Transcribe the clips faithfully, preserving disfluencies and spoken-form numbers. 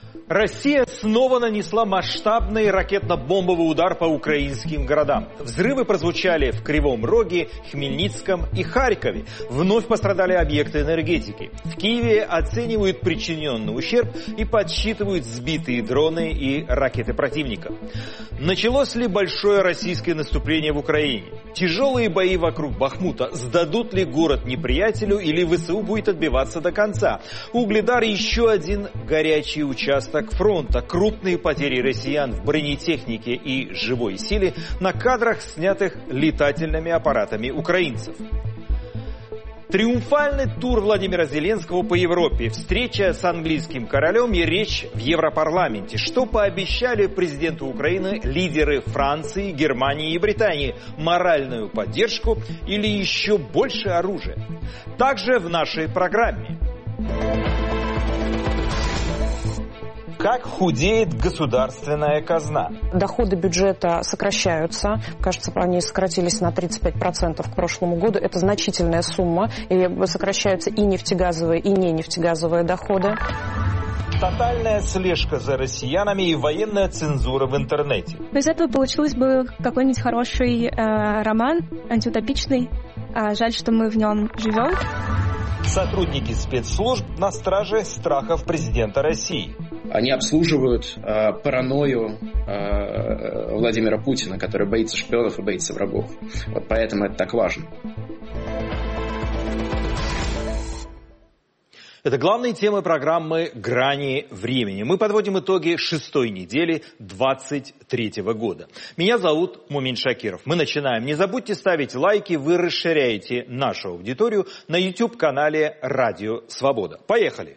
Россия снова нанесла масштабный ракетно-бомбовый удар по украинским городам. Взрывы прозвучали в Кривом Роге, Хмельницком и Харькове. Вновь пострадали объекты энергетики. В Киеве оценивают причиненный ущерб и подсчитывают сбитые дроны и ракеты противника. Началось ли большое российское наступление в Украине? Тяжелые бои вокруг Бахмута. Сдадут ли город неприятелю или ВСУ будет отбиваться до конца? Угледар — еще один горячий участок фронта. Крупные потери россиян в бронетехнике и живой силе на кадрах, снятых летательными аппаратами украинцев. Триумфальный тур Владимира Зеленского по Европе, встреча с английским королем и речь в Европарламенте. Что пообещали президенту Украины лидеры Франции, Германии и Британии? Моральную поддержку или еще больше оружия? Также в нашей программе. Как худеет государственная казна? Доходы бюджета сокращаются. Кажется, они сократились на тридцать пять процентов к прошлому году. Это значительная сумма. И сокращаются и нефтегазовые, и не нефтегазовые доходы. Тотальная слежка за россиянами и военная цензура в интернете. Из этого получился бы какой-нибудь хороший э, роман, антиутопичный. А жаль, что мы в нем живем. Сотрудники спецслужб на страже страхов президента России. Они обслуживают э, паранойю э, Владимира Путина, который боится шпионов и боится врагов. Вот поэтому это так важно. Это главные темы программы «Грани времени». Мы подводим итоги шестой недели двадцать третьего года. Меня зовут Мумин Шакиров. Мы начинаем. Не забудьте ставить лайки, вы расширяете нашу аудиторию на YouTube-канале «Радио Свобода». Поехали!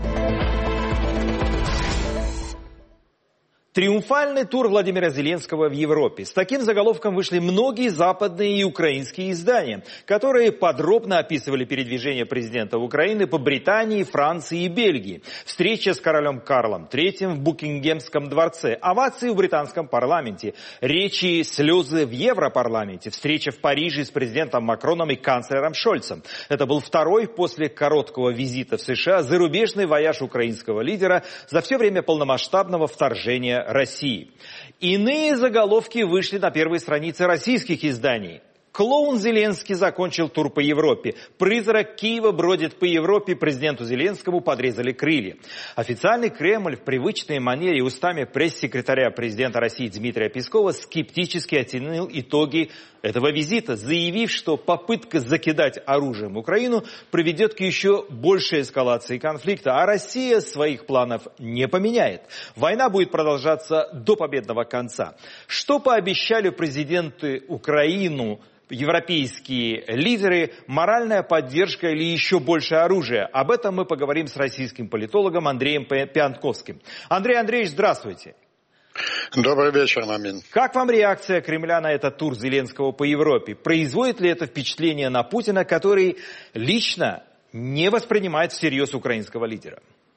Триумфальный тур Владимира Зеленского в Европе. С таким заголовком вышли многие западные и украинские издания, которые подробно описывали передвижение президента Украины по Британии, Франции и Бельгии. Встреча с королем Карлом третьим в Букингемском дворце, овации в британском парламенте, речи, слезы в Европарламенте, встреча в Париже с президентом Макроном и канцлером Шольцем. Это был второй после короткого визита в США зарубежный вояж украинского лидера за все время полномасштабного вторжения России. Иные заголовки вышли на первой странице российских изданий. Клоун Зеленский закончил тур по Европе. Призрак Киева бродит по Европе. Президенту Зеленскому подрезали крылья. Официальный Кремль в привычной манере устами пресс-секретаря президента России Дмитрия Пескова скептически оценил итоги этого визита, заявив, что попытка закидать оружием Украину приведет к еще большей эскалации конфликта, а Россия своих планов не поменяет. Война будет продолжаться до победного конца. Что пообещали президенты Украины, европейские лидеры, моральная поддержка или еще больше оружия? Об этом мы поговорим с российским политологом Андреем Пиантковским. Андрей Андреевич, здравствуйте. Добрый вечер, Мамин. Как вам реакция Кремля на этот тур Зеленского по Европе? Производит ли это впечатление на Путина, который лично не воспринимает всерьез украинского лидера?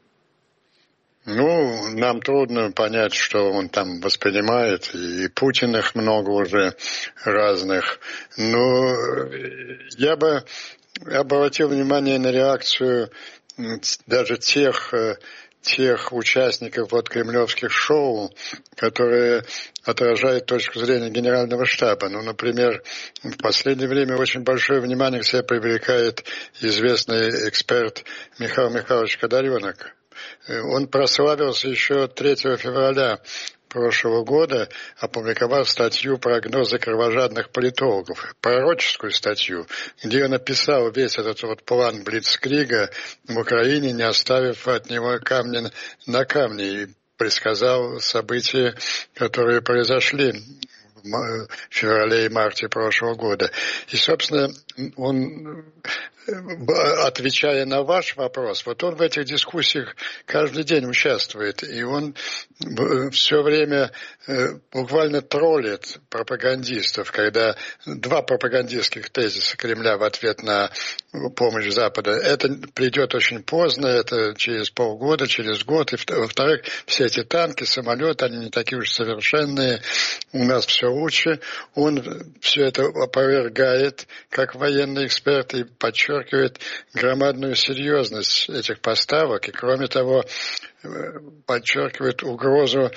Ну, нам трудно понять, что он там воспринимает, и Путин их много уже разных. Но я бы обратил внимание на реакцию даже тех, тех участников вот кремлевских шоу, которые отражают точку зрения Генерального штаба. Ну, например, в последнее время очень большое внимание к себе привлекает известный эксперт Михаил Михайлович Кадаренок. Он прославился еще третьего февраля прошлого года, опубликовав статью «Прогнозы кровожадных политологов», пророческую статью, где он описал весь этот вот план Блицкрига в Украине, не оставив от него камня на камне, и предсказал события, которые произошли в феврале и марте прошлого года. И, собственно, он, отвечая на ваш вопрос, вот он в этих дискуссиях каждый день участвует, и он все время буквально троллит пропагандистов, когда два пропагандистских тезиса Кремля в ответ на помощь Запада, это придет очень поздно, это через полгода, через год, и во-вторых, все эти танки, самолеты, они не такие уж совершенные, у нас все лучше. Он все это опровергает как военный эксперт и подчеркивает, подчеркивает громадную серьезность этих поставок и, кроме того, подчеркивает угрозу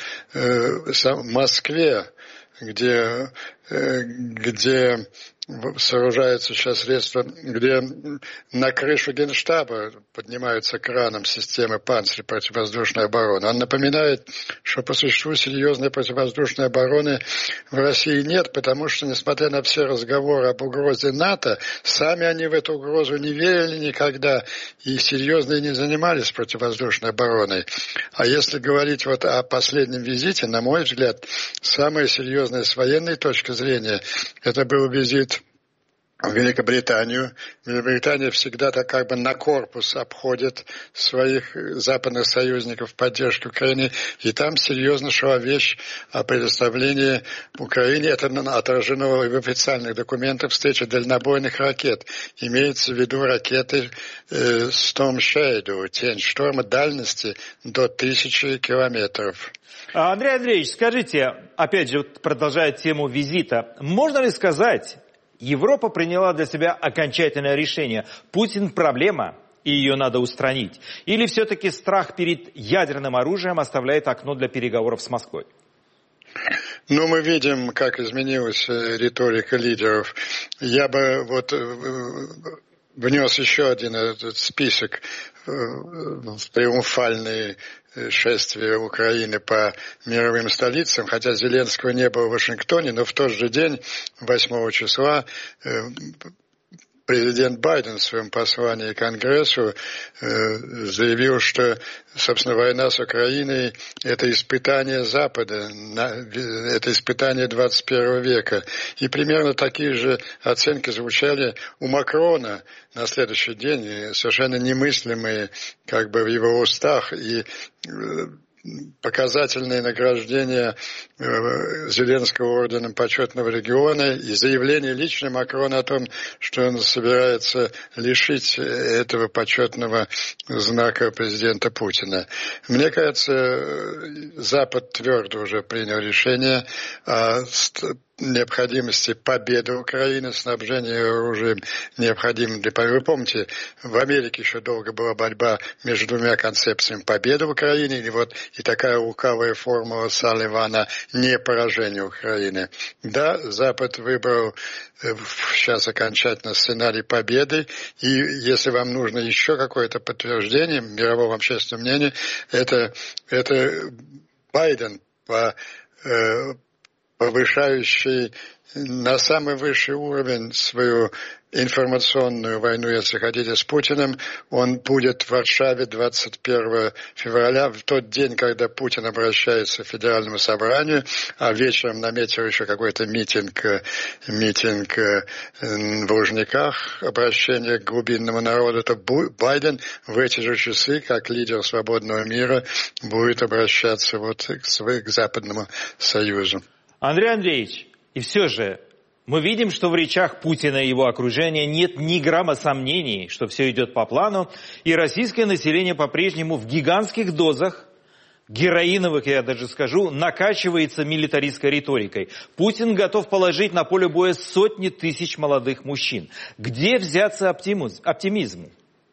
Москве, где, где сооружаются сейчас средства, где на крышу Генштаба поднимаются краном системы «Панцирь» противовоздушной обороны. Он напоминает, что по существу серьезной противовоздушной обороны в России нет, потому что, несмотря на все разговоры об угрозе НАТО, сами они в эту угрозу не верили никогда и серьезно не занимались противовоздушной обороной. А если говорить вот о последнем визите, на мой взгляд, самое серьезное с военной точки зрения, это был визит в Великобританию. Великобритания всегда так как бы на корпус обходит своих западных союзников в поддержке Украины. И там серьезно шла вещь о предоставлении Украине. Это отражено в официальных документах встречи дальнобойных ракет. Имеется в виду ракеты э, Storm Shadow, тень шторма, дальности до тысячи километров. Андрей Андреевич, скажите, опять же, продолжая тему визита, можно ли сказать, Европа приняла для себя окончательное решение? Путин – проблема, и ее надо устранить. Или все-таки страх перед ядерным оружием оставляет окно для переговоров с Москвой? Ну, мы видим, как изменилась риторика лидеров. Я бы вот внес еще один этот список в триумфальные шествия Украины по мировым столицам, хотя Зеленского не было в Вашингтоне, но в тот же день, восьмого числа, президент Байден в своем послании Конгрессу заявил, что, собственно, война с Украиной – это испытание Запада, это испытание двадцать первого века. И примерно такие же оценки звучали у Макрона на следующий день, совершенно немыслимые как бы в его устах. И показательное награждение Зеленского орденом почетного легиона и заявление лично Макрона о том, что он собирается лишить этого почетного знака президента Путина. Мне кажется, Запад твердо уже принял решение о необходимости победы Украины, снабжения оружием необходимым для победы. Вы помните, в Америке еще долго была борьба между двумя концепциями: победы в Украине и вот и такая лукавая формула Салливана не поражение Украины. Да, Запад выбрал сейчас окончательно сценарий победы, и если вам нужно еще какое-то подтверждение мирового общественного мнения, это, это Байден по э, повышающий на самый высший уровень свою информационную войну, если хотите, с Путиным. Он будет в Варшаве двадцать первого февраля, в тот день, когда Путин обращается к Федеральному собранию, а вечером наметил еще какой-то митинг, митинг в Лужниках, обращение к глубинному народу, то Байден в эти же часы, как лидер свободного мира, будет обращаться вот к, к Западному Союзу. Андрей Андреевич, и все же мы видим, что в речах Путина и его окружения нет ни грамма сомнений, что все идет по плану, и российское население по-прежнему в гигантских дозах, героиновых, я даже скажу, накачивается милитаристской риторикой. Путин готов положить на поле боя сотни тысяч молодых мужчин. Где взяться оптимизму?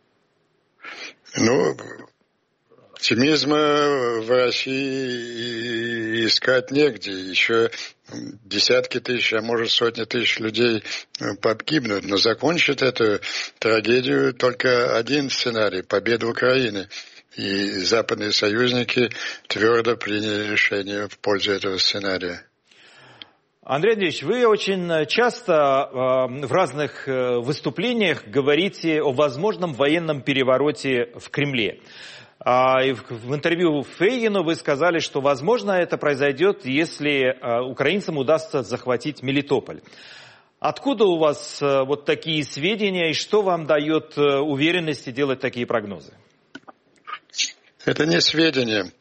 Ну, оптимизма в России искать негде. Еще десятки тысяч, а может сотни тысяч людей погибнут. Но закончит эту трагедию только один сценарий – победа Украины. И западные союзники твердо приняли решение в пользу этого сценария. Андрей Андреевич, вы очень часто в разных выступлениях говорите о возможном военном перевороте в Кремле. И в интервью Фейгину вы сказали, что, возможно, это произойдет, если украинцам удастся захватить Мелитополь. Откуда у вас вот такие сведения и что вам дает уверенности делать такие прогнозы? Это не сведения.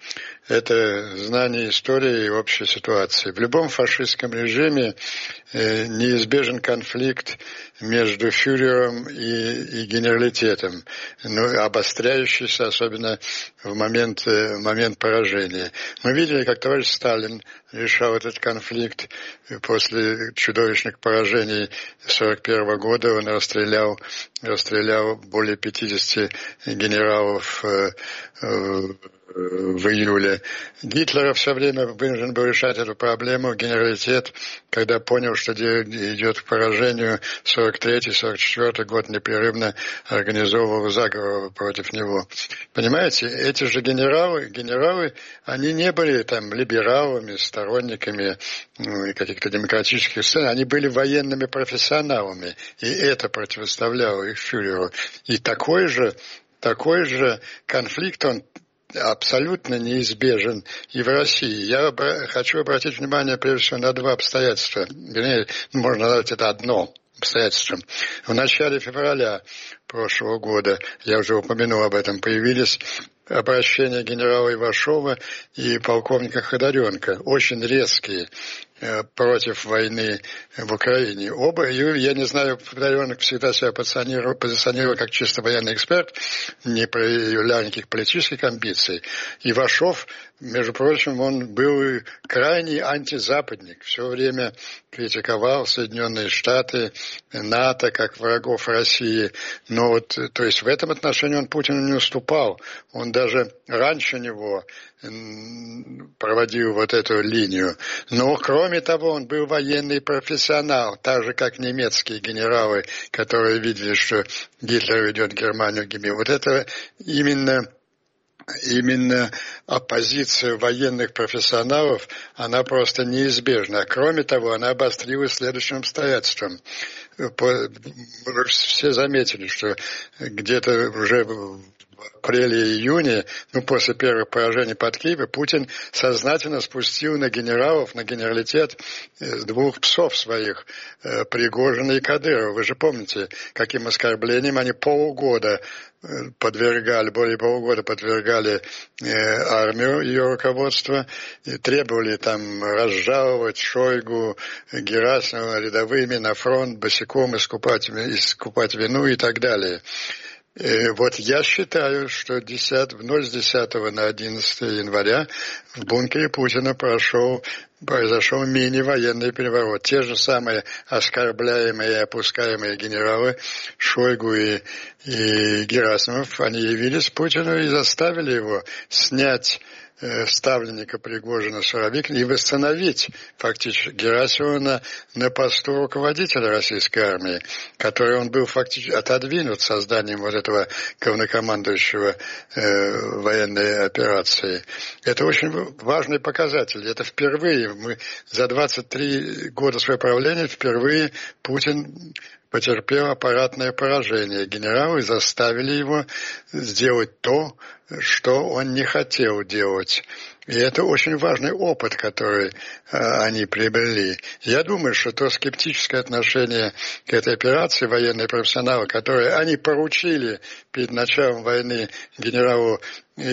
это знание истории и общей ситуации. В любом фашистском режиме э, неизбежен конфликт между фюрером и, и генералитетом, ну, обостряющийся особенно в момент, э, момент поражения. Мы видели, как товарищ Сталин решал этот конфликт после чудовищных поражений сорок первого года. Он расстрелял, расстрелял более пятидесяти генералов э, э, в июле. Гитлер все время вынужден был решать эту проблему. Генералитет, когда понял, что идет к поражению, сорок третий сорок четвёртый год непрерывно организовывал заговор против него. Понимаете, эти же генералы, генералы, они не были там либералами, сторонниками ну, каких-то демократических сцен, они были военными профессионалами, и это противоставляло их фюреру. И такой же, такой же конфликт, он абсолютно неизбежен и в России. Я хочу обратить внимание прежде всего на два обстоятельства. Вернее, можно назвать это одно обстоятельство. В начале февраля прошлого года, я уже упомянул об этом, появились обращения генерала Ивашова и полковника Ходоренко, очень резкие, против войны в Украине. Оба, я не знаю, Ходоренко всегда себя позиционировал, позиционировал как чисто военный эксперт, не проявлял никаких политических амбиций. Ивашов, между прочим, он был крайний антизападник, все время критиковал Соединенные Штаты, НАТО как врагов России. Но вот, то есть в этом отношении он Путину не уступал. Он даже раньше него проводил вот эту линию. Но, кроме того, он был военный профессионал, так же, как немецкие генералы, которые видели, что Гитлер ведет Германию к гибели. Вот это именно... Именно оппозиция военных профессионалов, она просто неизбежна. Кроме того, она обострилась следующим обстоятельством. Все заметили, что где-то уже в апреле-июне, ну, после первых поражений под Киевом, Путин сознательно спустил на генералов, на генералитет двух псов своих, Пригожина и Кадырова. Вы же помните, каким оскорблением они полгода подвергали, более полугода подвергали э, армию, ее руководство, и требовали там разжаловать Шойгу, Герасимова рядовыми на фронт, босиком искупать, искупать вину и так далее. И вот я считаю, что десятого, в ночь с десятого на одиннадцатое января в бункере Путина прошел, произошел мини-военный переворот. Те же самые оскорбляемые и опускаемые генералы Шойгу и, и Герасимов, они явились Путину и заставили его снять ставленника Пригожина Суровикина и восстановить фактически Герасимова на, на посту руководителя российской армии, который он был фактически отодвинут созданием вот этого главнокомандующего э, военной операции. Это очень важный показатель. Это впервые, мы за двадцать три года своего правления впервые Путин потерпел аппаратное поражение. Генералы заставили его сделать то, что он не хотел делать. И это очень важный опыт, который э, они приобрели. Я думаю, что то скептическое отношение к этой операции военные профессионалы, которые они поручили перед началом войны генералу и,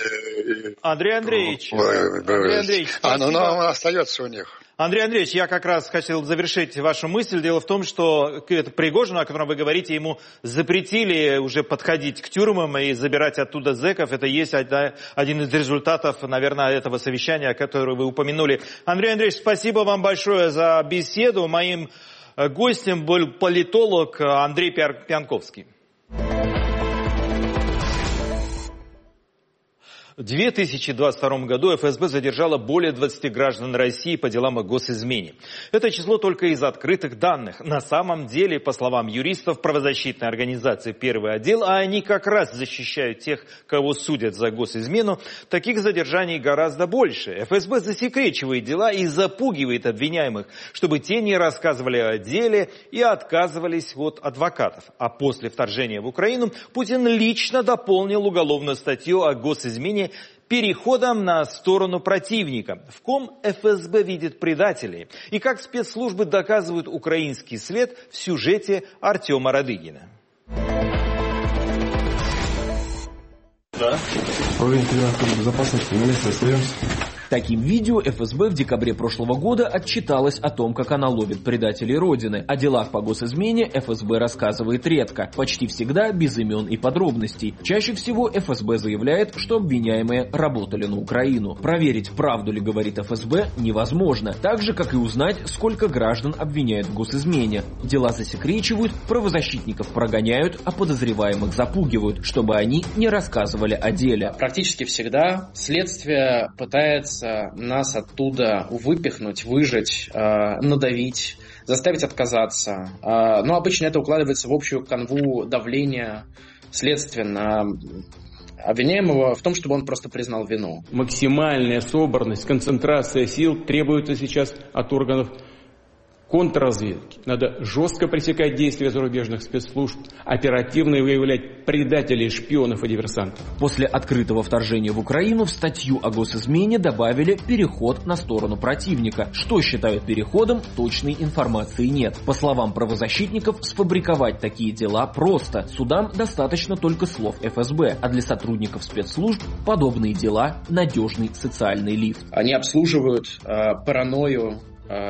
и, Андрей Андреевич, Андрей Андреевич, а, ну, но он остается у них. Андрей Андреевич, я как раз хотел завершить вашу мысль. Дело в том, что это Пригожину, о котором вы говорите, ему запретили уже подходить к тюрьмам и забирать оттуда зэков. Это есть один из результатов, наверное, этого совещания, которое вы упомянули. Андрей Андреевич, спасибо вам большое за беседу. Моим гостем был политолог Андрей Пьянковский. В две тысячи двадцать втором году эф эс бэ задержала более двадцати граждан России по делам о госизмене. Это число только из открытых данных. На самом деле, по словам юристов правозащитной организации «Первый отдел», а они как раз защищают тех, кого судят за госизмену, таких задержаний гораздо больше. эф эс бэ засекречивает дела и запугивает обвиняемых, чтобы те не рассказывали о деле и отказывались от адвокатов. А после вторжения в Украину Путин лично дополнил уголовную статью о госизмене переходом на сторону противника. В ком эф эс бэ видит предателей и как спецслужбы доказывают украинский след в сюжете Артема Радыгина. Да. Уровень киберной безопасности, на месте остаемся. Таким видео эф эс бэ в декабре прошлого года отчиталась о том, как она ловит предателей Родины. О делах по госизмене эф эс бэ рассказывает редко, почти всегда без имен и подробностей. Чаще всего эф эс бэ заявляет, что обвиняемые работали на Украину. Проверить, правду ли говорит эф эс бэ, невозможно. Так же, как и узнать, сколько граждан обвиняют в госизмене. Дела засекречивают, правозащитников прогоняют, а подозреваемых запугивают, чтобы они не рассказывали о деле. Практически всегда следствие пытается нас оттуда выпихнуть, выжать, э, надавить, заставить отказаться. Э, но обычно это укладывается в общую канву давления следствия на обвиняемого в том, чтобы он просто признал вину. Максимальная собранность, концентрация сил требуется сейчас от органов контрразведки. Надо жестко пресекать действия зарубежных спецслужб, оперативно выявлять предателей, шпионов и диверсантов. После открытого вторжения в Украину в статью о госизмене добавили переход на сторону противника. Что считают переходом, точной информации нет. По словам правозащитников, сфабриковать такие дела просто. Судам достаточно только слов эф эс бэ, а для сотрудников спецслужб подобные дела – надежный социальный лифт. Они обслуживают э, паранойю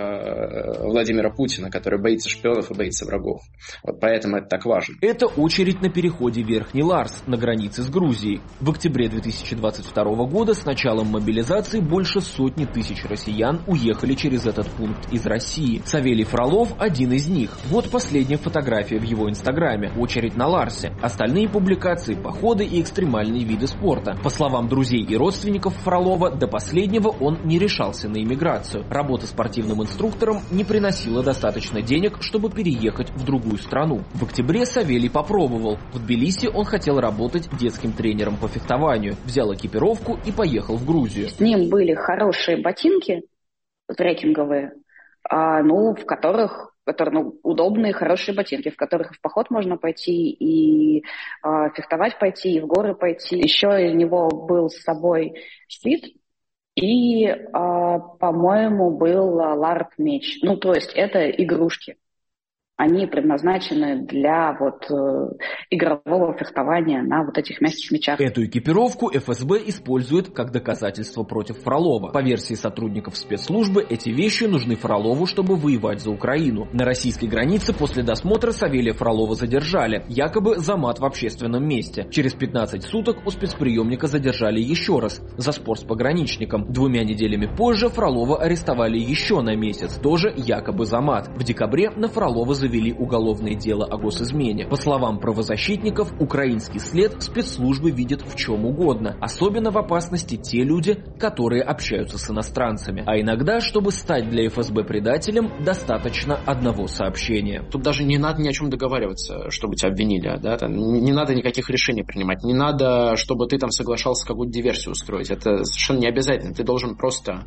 Владимира Путина, который боится шпионов и боится врагов. Вот поэтому это так важно. Это очередь на переходе Верхний Ларс на границе с Грузией. В октябре две тысячи двадцать второго года с началом мобилизации больше сотни тысяч россиян уехали через этот пункт из России. Савелий Фролов один из них. Вот последняя фотография в его инстаграме. Очередь на Ларсе. Остальные публикации, походы и экстремальные виды спорта. По словам друзей и родственников Фролова, до последнего он не решался на иммиграцию. Работа спортивного инструктором не приносила достаточно денег, чтобы переехать в другую страну. В октябре Савелий попробовал. В Тбилиси он хотел работать детским тренером по фехтованию. Взял экипировку и поехал в Грузию. С ним были хорошие ботинки трекинговые, а, ну, в которых, которые, ну, удобные, хорошие ботинки, в которых в поход можно пойти, и а, фехтовать пойти, и в горы пойти. Еще у него был с собой щит, и, э, по-моему, был ларт-меч. Ну, то есть это игрушки. Они предназначены для вот э, игрового фехтования на вот этих мягких мечах. Эту экипировку эф эс бэ использует как доказательство против Фролова. По версии сотрудников спецслужбы, эти вещи нужны Фролову, чтобы воевать за Украину. На российской границе после досмотра Савелия Фролова задержали, якобы за мат в общественном месте. Через пятнадцать суток у спецприемника задержали еще раз за спор с пограничником. Двумя неделями позже Фролова арестовали еще на месяц, тоже якобы за мат. В декабре на Фролова завели завели уголовное дело о госизмене. По словам правозащитников, украинский след спецслужбы видят в чем угодно. Особенно в опасности те люди, которые общаются с иностранцами. А иногда, чтобы стать для эф эс бэ предателем, достаточно одного сообщения. Тут даже не надо ни о чем договариваться, чтобы тебя обвинили. Да? Там не надо никаких решений принимать. Не надо, чтобы ты там соглашался какую-то диверсию устроить. Это совершенно не обязательно. Ты должен просто,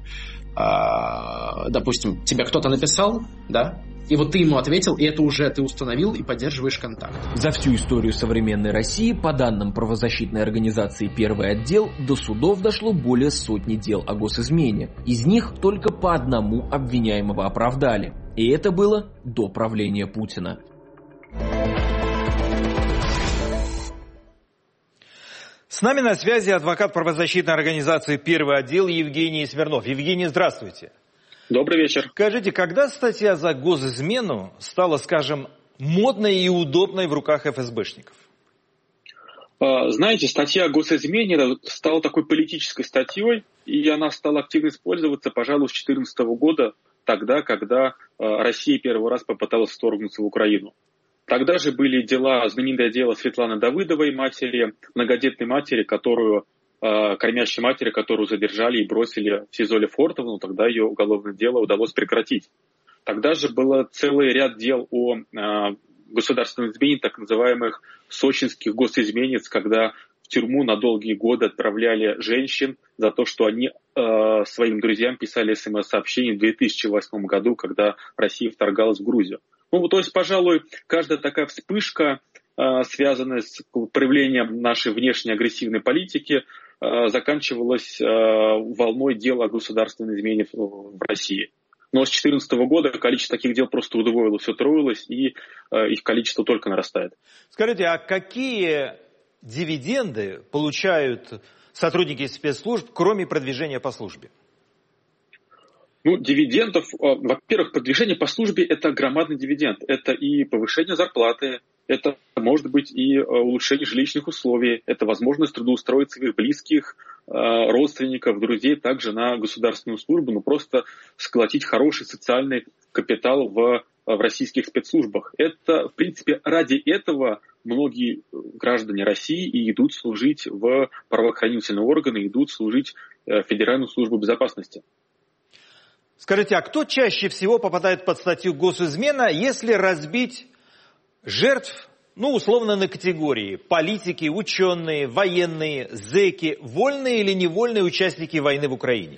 э, допустим, тебе кто-то написал, да? И вот ты ему ответил, и это уже ты установил и поддерживаешь контакт. За всю историю современной России, по данным правозащитной организации «Первый отдел», до судов дошло более сотни дел о госизмене. Из них только по одному обвиняемого оправдали. И это было до правления Путина. С нами на связи адвокат правозащитной организации «Первый отдел» Евгений Смирнов. Евгений, здравствуйте. Добрый вечер. Скажите, когда статья за госизмену стала, скажем, модной и удобной в руках эф эс бэшников? Знаете, статья о госизмене стала такой политической статьей, и она стала активно использоваться, пожалуй, с две тысячи четырнадцатого года, тогда, когда Россия первый раз попыталась вторгнуться в Украину. Тогда же были дела, знаменитое дело Светланы Давыдовой, матери, многодетной матери, которую... кормящей матери, которую задержали и бросили в СИЗО Лефортово, но тогда ее уголовное дело удалось прекратить. Тогда же был целый ряд дел о э, государственной измене, так называемых сочинских госизменец, когда в тюрьму на долгие годы отправляли женщин за то, что они э, своим друзьям писали смс-сообщения в две тысячи восьмом году, когда Россия вторгалась в Грузию. Ну, то есть, пожалуй, каждая такая вспышка, э, связанная с проявлением нашей внешней агрессивной политики, заканчивалась волной дел о государственной измене в России. Но с две тысячи четырнадцатого года количество таких дел просто удвоилось, утроилось, и их количество только нарастает. Скажите, а какие дивиденды получают сотрудники спецслужб, кроме продвижения по службе? Ну, дивидендов, во-первых, продвижение по службе – это громадный дивиденд. Это и повышение зарплаты, это может быть и улучшение жилищных условий, это возможность трудоустроить своих близких, родственников, друзей также на государственную службу, ну просто сколотить хороший социальный капитал в, в российских спецслужбах. Это, в принципе, ради этого многие граждане России и идут служить в правоохранительные органы, идут служить в Федеральную службу безопасности. Скажите, а кто чаще всего попадает под статью госизмена, если разбить жертв, ну, условно, на категории: политики, ученые, военные, зэки, вольные или невольные участники войны в Украине?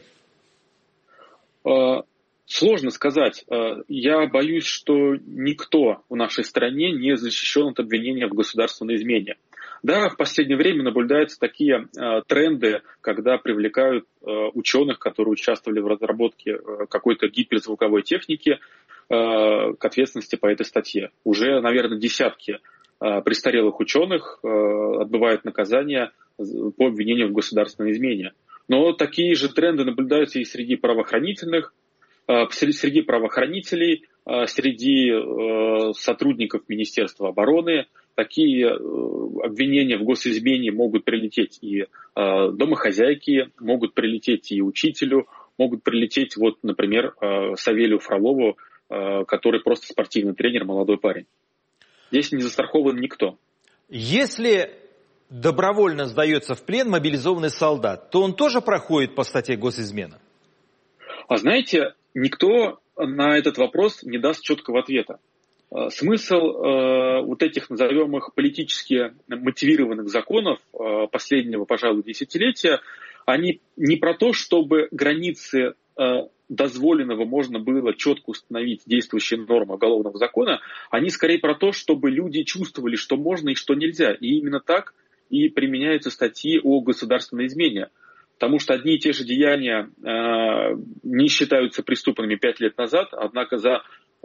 Сложно сказать. Я боюсь, что никто в нашей стране не защищен от обвинения в государственной измене. Да, в последнее время наблюдаются такие э, тренды, когда привлекают э, ученых, которые участвовали в разработке э, какой-то гиперзвуковой техники, э, к ответственности по этой статье. Уже, наверное, десятки э, престарелых ученых э, отбывают наказание по обвинению в государственной измене. Но такие же тренды наблюдаются и среди правоохранительных, э, среди правоохранителей, э, среди э, сотрудников Министерства обороны. Такие обвинения в госизмене могут прилететь и э, домохозяйке, могут прилететь и учителю, могут прилететь, вот, например, э, Савелию Фролову, э, который просто спортивный тренер, молодой парень. Здесь не застрахован никто. Если добровольно сдается в плен мобилизованный солдат, то он тоже проходит по статье госизмена? А знаете, никто на этот вопрос не даст четкого ответа. Смысл э, вот этих, назовем их, политически мотивированных законов э, последнего, пожалуй, десятилетия, они не про то, чтобы границы э, дозволенного можно было четко установить действующие нормы уголовного закона, они скорее про то, чтобы люди чувствовали, что можно и что нельзя. И именно так и применяются статьи о государственной измене. Потому что одни и те же деяния э, не считаются преступными пять лет назад, однако за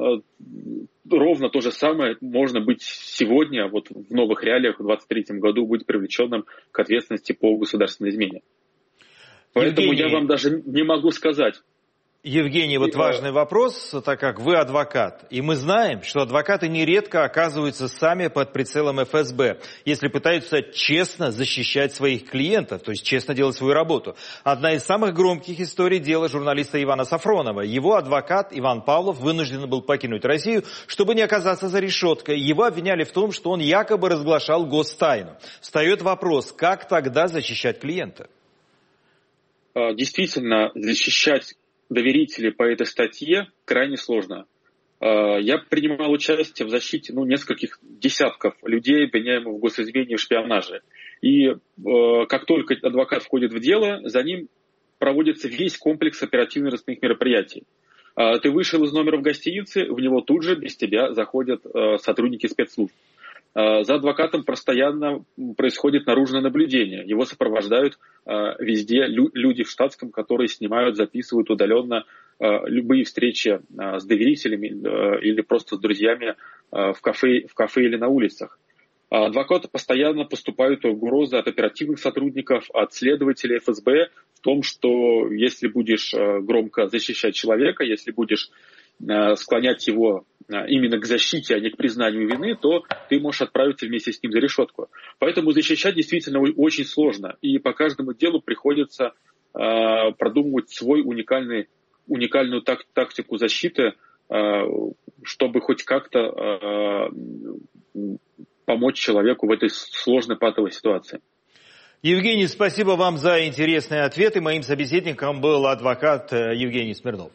ровно то же самое можно быть сегодня, вот в новых реалиях, в двадцать третьем году, быть привлеченным к ответственности по государственной измене. Поэтому Евгений, я вам даже не могу сказать. Евгений, вот важный вопрос, так как вы адвокат. И мы знаем, что адвокаты нередко оказываются сами под прицелом эф эс бэ, если пытаются честно защищать своих клиентов, то есть честно делать свою работу. Одна из самых громких историй — дело журналиста Ивана Сафронова. Его адвокат Иван Павлов вынужден был покинуть Россию, чтобы не оказаться за решеткой. Его обвиняли в том, что он якобы разглашал гостайну. Встает вопрос, как тогда защищать клиента? Действительно, защищать доверителей по этой статье крайне сложно. Я принимал участие в защите ну, нескольких десятков людей, обвиняемых в госизмене и в шпионаже. И как только адвокат входит в дело, за ним проводится весь комплекс оперативно-розыскных мероприятий. Ты вышел из номера в гостинице, в него тут же без тебя заходят сотрудники спецслужб. За адвокатом постоянно происходит наружное наблюдение. Его сопровождают везде люди в штатском, которые снимают, записывают удаленно любые встречи с доверителями или просто с друзьями в кафе, в кафе или на улицах. Адвокаты постоянно поступают угрозы от оперативных сотрудников, от следователей эф эс бэ в том, что если будешь громко защищать человека, если будешь склонять его именно к защите, а не к признанию вины, то ты можешь отправиться вместе с ним за решетку. Поэтому защищать действительно очень сложно. И по каждому делу приходится э, продумывать свой уникальный, уникальную так, тактику защиты, э, чтобы хоть как-то э, помочь человеку в этой сложной патовой ситуации. Евгений, спасибо вам за интересные ответы. Моим собеседником был адвокат Евгений Смирнов.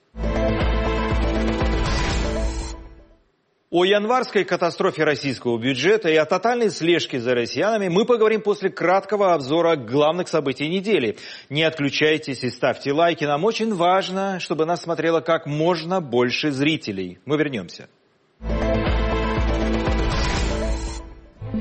О январской катастрофе российского бюджета и о тотальной слежке за россиянами мы поговорим после краткого обзора главных событий недели. Не отключайтесь и ставьте лайки. Нам очень важно, чтобы нас смотрело как можно больше зрителей. Мы вернемся.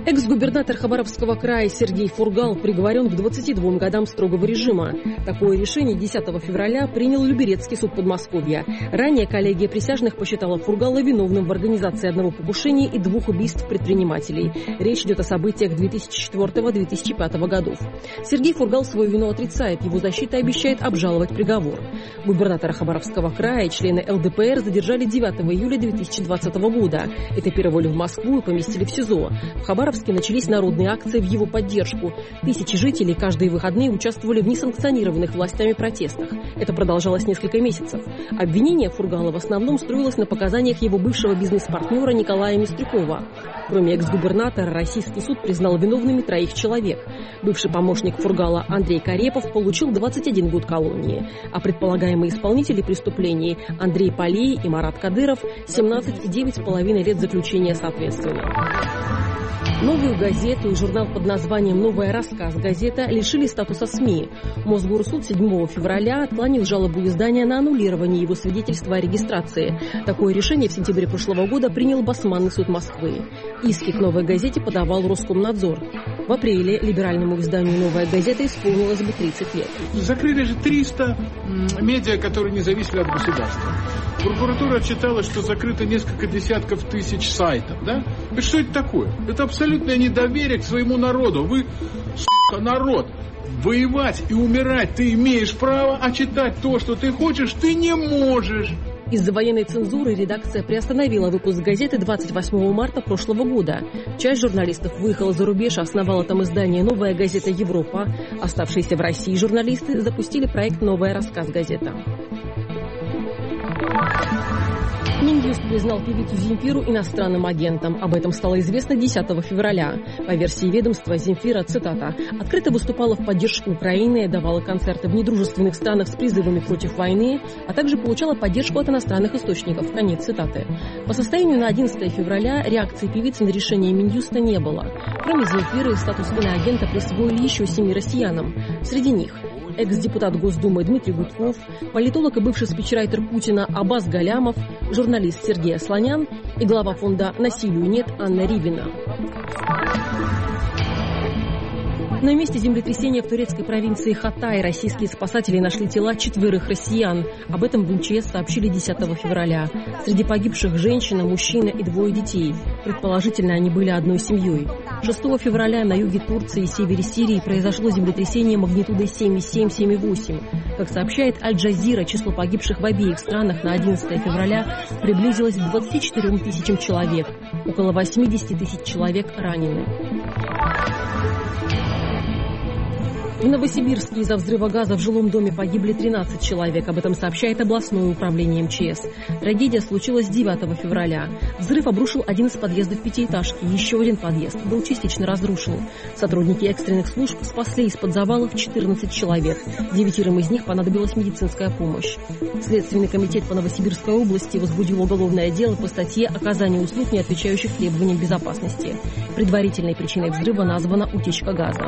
Экс-губернатор Хабаровского края Сергей Фургал приговорен к двадцати двум годам строгого режима. Такое решение десятого февраля принял Люберецкий суд Подмосковья. Ранее коллегия присяжных посчитала Фургала виновным в организации одного покушения и двух убийств предпринимателей. Речь идет о событиях две тысячи четвёртого — две тысячи пятого годов. Сергей Фургал свою вину отрицает. Его защита обещает обжаловать приговор. Губернатора Хабаровского края и члены эл дэ пэ эр задержали девятого июля две тысячи двадцатого года. Этапировали в Москву и поместили в СИЗО. В Хабаровске начались народные акции в его поддержку. Тысячи жителей каждые выходные участвовали в несанкционированных властями протестах. Это продолжалось несколько месяцев. Обвинение Фургала в основном строилось на показаниях его бывшего бизнес-партнера Николая Мистрюкова. Кроме экс-губернатора, российский суд признал виновными троих человек. Бывший помощник Фургала Андрей Карепов получил двадцать один год колонии, а предполагаемые исполнители преступлений Андрей Полей и Марат Кадыров семнадцать и девять с половиной лет заключения соответственно. Новую газету и журнал под названием «Новая рассказ» газета лишили статуса СМИ. Мосгорсуд седьмого февраля отклонил жалобу издания на аннулирование его свидетельства о регистрации. Такое решение в сентябре прошлого года принял Басманный суд Москвы. Иски к «Новой газете» подавал Роскомнадзор. В апреле либеральному изданию «Новая газета» исполнилось бы тридцать лет. Закрыли же триста медиа, которые не зависели от государства. Прокуратура отчитала, что закрыто несколько десятков тысяч сайтов. Да? И что это такое? Это абсолютное недоверие к своему народу. Вы, сука, народ, воевать и умирать ты имеешь право, а читать то, что ты хочешь, ты не можешь. Из-за военной цензуры редакция приостановила выпуск газеты двадцать восьмого марта прошлого года. Часть журналистов выехала за рубеж, основала там издание «Новая газета Европа». Оставшиеся в России журналисты запустили проект «Новая рассказ газета». Минюст признал певицу Земфиру иностранным агентом. Об этом стало известно десятого февраля. По версии ведомства, Земфира, цитата, «открыто выступала в поддержку Украины, давала концерты в недружественных странах с призывами против войны, а также получала поддержку от иностранных источников». Конец цитаты. По состоянию на одиннадцатое февраля реакции певицы на решение Минюста не было. Кроме Земфиры, статус иноагента присвоили еще семи россиянам. Среди них экс-депутат Госдумы Дмитрий Гудков, политолог и бывший спичрайтер Путина Аббас Галямов, журналист Сергей Асланян и глава фонда «Насилию нет» Анна Ривина. На месте землетрясения в турецкой провинции Хатай российские спасатели нашли тела четверых россиян. Об этом в эм че эс сообщили десятого февраля. Среди погибших женщина, мужчина и двое детей. Предположительно, они были одной семьей. шестого февраля на юге Турции и севере Сирии произошло землетрясение магнитудой семь и семь — семь и восемь. Как сообщает Аль-Джазира, число погибших в обеих странах на одиннадцатое февраля приблизилось к двадцати четырем тысячам человек. Около восьмидесяти тысяч человек ранены. В Новосибирске из-за взрыва газа в жилом доме погибли тринадцать человек. Об этом сообщает областное управление эм че эс. Трагедия случилась девятого февраля. Взрыв обрушил один из подъездов пятиэтажки. Еще один подъезд был частично разрушен. Сотрудники экстренных служб спасли из-под завалов четырнадцать человек. Девятерым из них понадобилась медицинская помощь. Следственный комитет по Новосибирской области возбудил уголовное дело по статье «Оказание услуг, не отвечающих требованиям безопасности». Предварительной причиной взрыва названа утечка газа.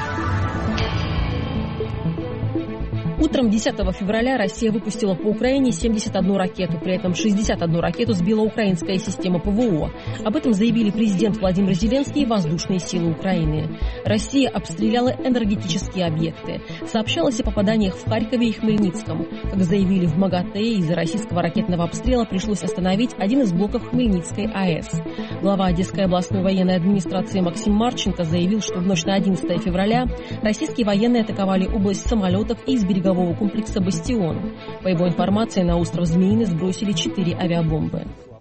Утром десятого февраля Россия выпустила по Украине семьдесят одну ракету, при этом шестьдесят одну ракету сбила украинская система пэ вэ о. Об этом заявили президент Владимир Зеленский и воздушные силы Украины. Россия обстреляла энергетические объекты. Сообщалось о попаданиях в Харькове и Хмельницком. Как заявили в МАГАТЭ, из-за российского ракетного обстрела пришлось остановить один из блоков Хмельницкой а эс. Глава Одесской областной военной администрации Максим Марченко заявил, что в ночь на одиннадцатое февраля российские военные атаковали область самолетов и из берегового комплекса «Бастион». По его информации, на остров Змеиный сбросили четыре авиабомбы.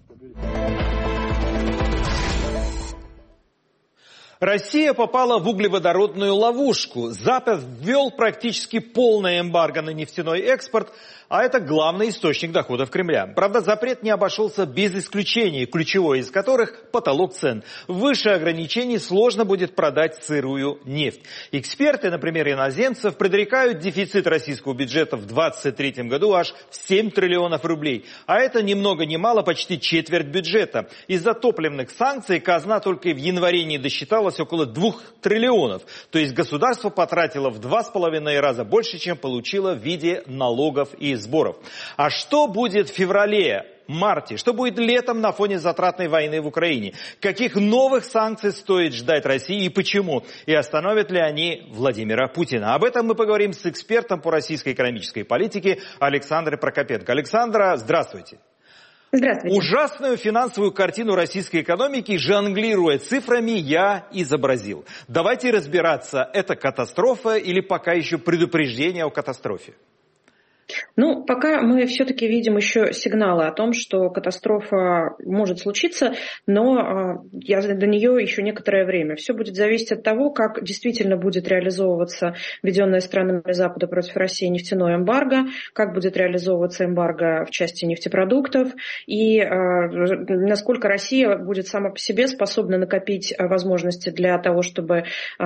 Россия попала в углеводородную ловушку. Запад ввел практически полное эмбарго на нефтяной экспорт, а это главный источник доходов Кремля. Правда, запрет не обошелся без исключений, ключевое из которых – потолок цен. Выше ограничений сложно будет продать сырую нефть. Эксперты, например, иноземцев, предрекают дефицит российского бюджета в двадцать третьем году аж в семь триллионов рублей. А это ни много ни мало почти четверть бюджета. Из-за топливных санкций казна только в январе не досчиталась около двух триллионов. То есть государство потратило в два с половиной раза больше, чем получило в виде налогов и сборов. А что будет в феврале? марте? Что будет летом на фоне затратной войны в Украине? Каких новых санкций стоит ждать России и почему? И остановят ли они Владимира Путина? Об этом мы поговорим с экспертом по российской экономической политике Александрой Прокопенко. Александра, здравствуйте. Здравствуйте. Ужасную финансовую картину российской экономики, жонглируя цифрами, я изобразил. Давайте разбираться, это катастрофа или пока еще предупреждение о катастрофе? Ну, пока мы все-таки видим еще сигналы о том, что катастрофа может случиться, но я до нее еще некоторое время. Все будет зависеть от того, как действительно будет реализовываться введенное странами Запада против России нефтяное эмбарго, как будет реализовываться эмбарго в части нефтепродуктов и насколько Россия будет сама по себе способна накопить возможности для того, чтобы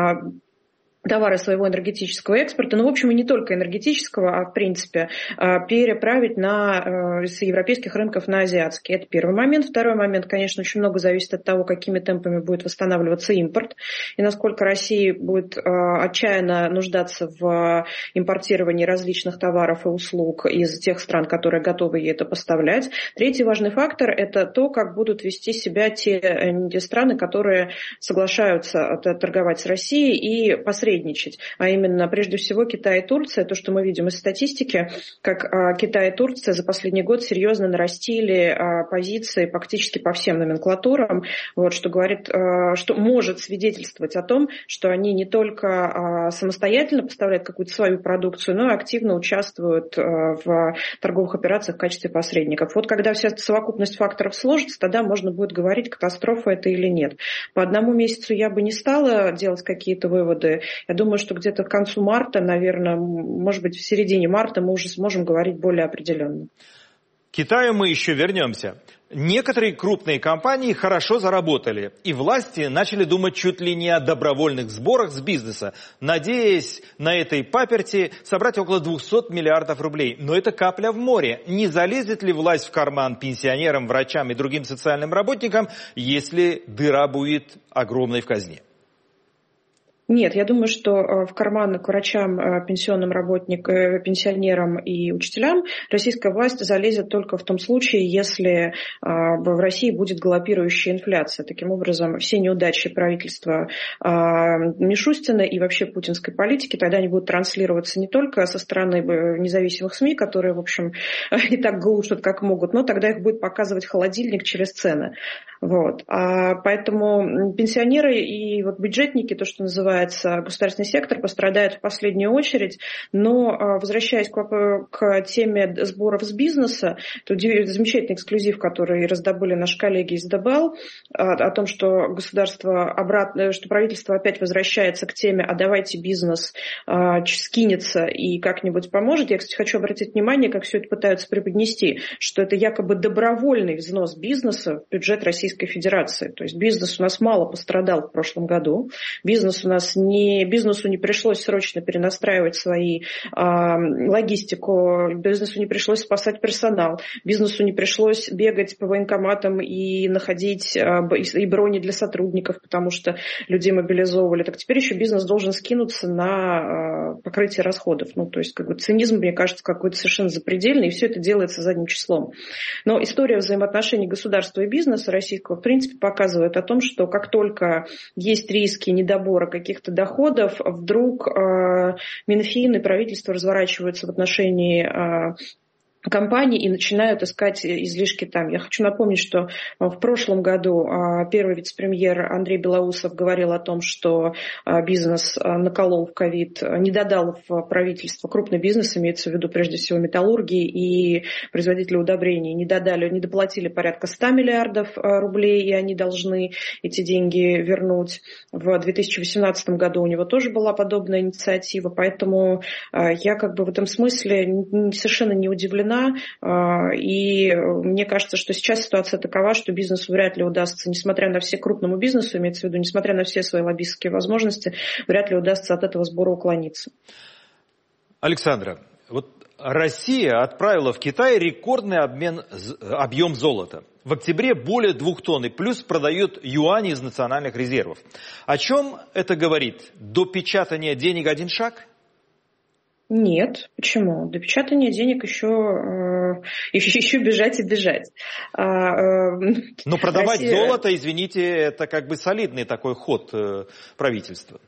товары своего энергетического экспорта, ну, в общем, и не только энергетического, а, в принципе, переправить на, с европейских рынков на азиатские. Это первый момент. Второй момент, конечно, очень много зависит от того, какими темпами будет восстанавливаться импорт, и насколько Россия будет отчаянно нуждаться в импортировании различных товаров и услуг из тех стран, которые готовы ей это поставлять. Третий важный фактор – это то, как будут вести себя те, те страны, которые соглашаются торговать с Россией и посредничать. А именно, прежде всего, Китай и Турция. То, что мы видим из статистики, как а, Китай и Турция за последний год серьезно нарастили а, позиции практически по всем номенклатурам, вот, что говорит, а, что может свидетельствовать о том, что они не только а, самостоятельно поставляют какую-то свою продукцию, но и активно участвуют а, в торговых операциях в качестве посредников. Вот когда вся совокупность факторов сложится, тогда можно будет говорить, катастрофа это или нет. По одному месяцу я бы не стала делать какие-то выводы. Я думаю, что где-то к концу марта, наверное, может быть, в середине марта мы уже сможем говорить более определенно. К Китаю мы еще вернемся. Некоторые крупные компании хорошо заработали, и власти начали думать чуть ли не о добровольных сборах с бизнеса, надеясь на этой паперти собрать около двухсот миллиардов рублей. Но это капля в море. Не залезет ли власть в карман пенсионерам, врачам и другим социальным работникам, если дыра будет огромной в казне? Нет, я думаю, что в карман к врачам, пенсионным работникам, пенсионерам и учителям российская власть залезет только в том случае, если в России будет галопирующая инфляция. Таким образом, все неудачи правительства Мишустина и вообще путинской политики тогда они будут транслироваться не только со стороны независимых СМИ, которые, в общем, и так глушат, как могут, но тогда их будет показывать холодильник через цены. Вот. А поэтому пенсионеры и вот бюджетники, то, что называется государственный сектор, пострадают в последнюю очередь. Но, возвращаясь к, к теме сборов с бизнеса, то замечательный эксклюзив, который раздобыли наши коллеги из ДБЛ, о том, что государство обратно, что правительство опять возвращается к теме «а давайте бизнес а, скинется и как-нибудь поможет». Я, кстати, хочу обратить внимание, как все это пытаются преподнести, что это якобы добровольный взнос бизнеса в бюджет Российской Федерации. То есть бизнес у нас мало пострадал в прошлом году. Бизнес у нас не, бизнесу не пришлось срочно перенастраивать свои а, логистику, бизнесу не пришлось спасать персонал, бизнесу не пришлось бегать по военкоматам и находить а, и брони для сотрудников, потому что людей мобилизовывали. Так теперь еще бизнес должен скинуться на а, покрытие расходов. Ну, то есть как бы цинизм, мне кажется, какой-то совершенно запредельный, и все это делается задним числом. Но история взаимоотношений государства и бизнеса российского в принципе показывает о том, что как только есть риски недобора каких-то доходов, вдруг э, Минфин и правительство разворачиваются в отношении э, компании и начинают искать излишки там. Я хочу напомнить, что в прошлом году первый вице-премьер Андрей Белоусов говорил о том, что бизнес наколол в ковид, не додал в правительство, крупный бизнес, имеется в виду прежде всего металлургии и производители удобрений, не додали, не доплатили порядка ста миллиардов рублей, и они должны эти деньги вернуть. В две тысячи восемнадцатом году у него тоже была подобная инициатива, поэтому я как бы в этом смысле совершенно не удивлена. И мне кажется, что сейчас ситуация такова, что бизнесу вряд ли удастся, несмотря на все крупному бизнесу, имеется в виду, несмотря на все свои лоббистские возможности, вряд ли удастся от этого сбора уклониться. Александра, вот Россия отправила в Китай рекордный обмен, объем золота. В октябре более двух тонн и плюс продает юани из национальных резервов. О чем это говорит? До печатания денег один шаг? Нет, почему? До печатания денег еще, э, еще, еще бежать и бежать. А, э, Но продавать Россия... золото, извините, это как бы солидный такой ход э, правительства.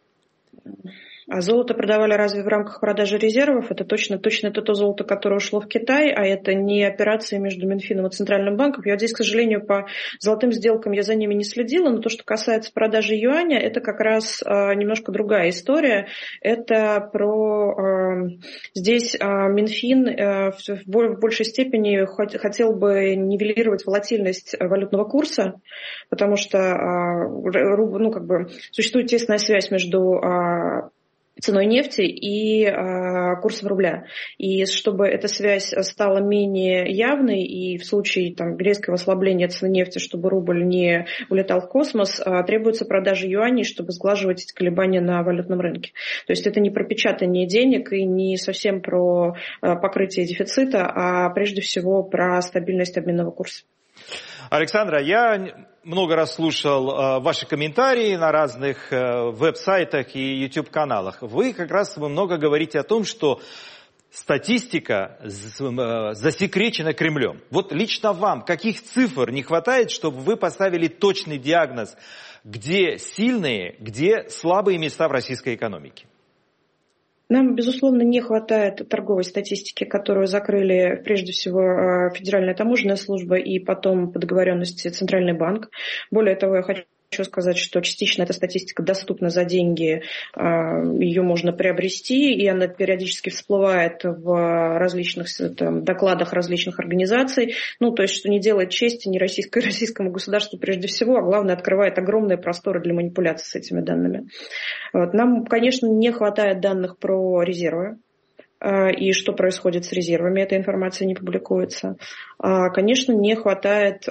А золото продавали разве в рамках продажи резервов? Это точно, точно это то золото, которое ушло в Китай, а это не операции между Минфином и Центральным банком. Я вот здесь, к сожалению, по золотым сделкам я за ними не следила, но то, что касается продажи юаня, это как раз а, немножко другая история. Это про... А, здесь а, Минфин а, в, в большей степени хотел бы нивелировать волатильность валютного курса, потому что а, ну, как бы, существует тесная связь между... А, ценой нефти и э, курсом рубля. И чтобы эта связь стала менее явной, и в случае там, резкого ослабления цены нефти, чтобы рубль не улетал в космос, э, требуется продажа юаней, чтобы сглаживать эти колебания на валютном рынке. То есть это не про печатание денег и не совсем про э, покрытие дефицита, а прежде всего про стабильность обменного курса. Александра, я много раз слушал э, ваши комментарии на разных э, веб-сайтах и YouTube-каналах. Вы как раз вы много говорите о том, что статистика э, засекречена Кремлем. Вот лично вам каких цифр не хватает, чтобы вы поставили точный диагноз, где сильные, где слабые места в российской экономике? Нам, безусловно, не хватает торговой статистики, которую закрыли прежде всего Федеральная таможенная служба и потом по договоренности Центральный банк. Более того, я хочу Хочу сказать, что частично эта статистика доступна за деньги, ее можно приобрести, и она периодически всплывает в различных там, докладах различных организаций. Ну, то есть, что не делает чести ни российскому, российскому государству прежде всего, а главное, открывает огромные просторы для манипуляций с этими данными. Вот. Нам, конечно, не хватает данных про резервы. И что происходит с резервами, эта информация не публикуется. Конечно, не хватает...